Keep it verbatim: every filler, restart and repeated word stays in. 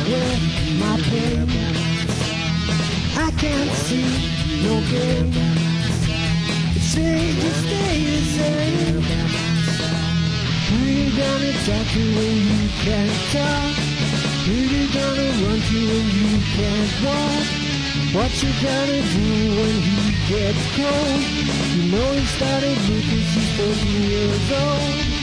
with my pain. I can't see no gain. Say, just stay the same. Pretty down exactly when you can't talk. Pretty gonna run to when you can't walk. What you gonna do when he gets cold? You know he started looking, she's fourteen years old.